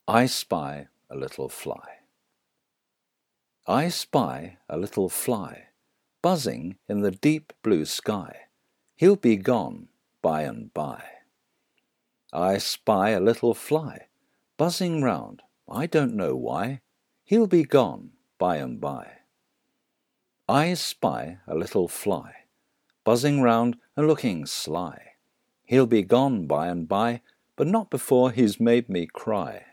I spy a little fly. I spy a little fly, buzzing in the deep blue sky. He'll be gone by and by. I spy a little fly, buzzing round, I don't know why. He'll be gone by and by. I spy a little fly, buzzing round and looking sly. He'll be gone by and by, but not before he's made me cry.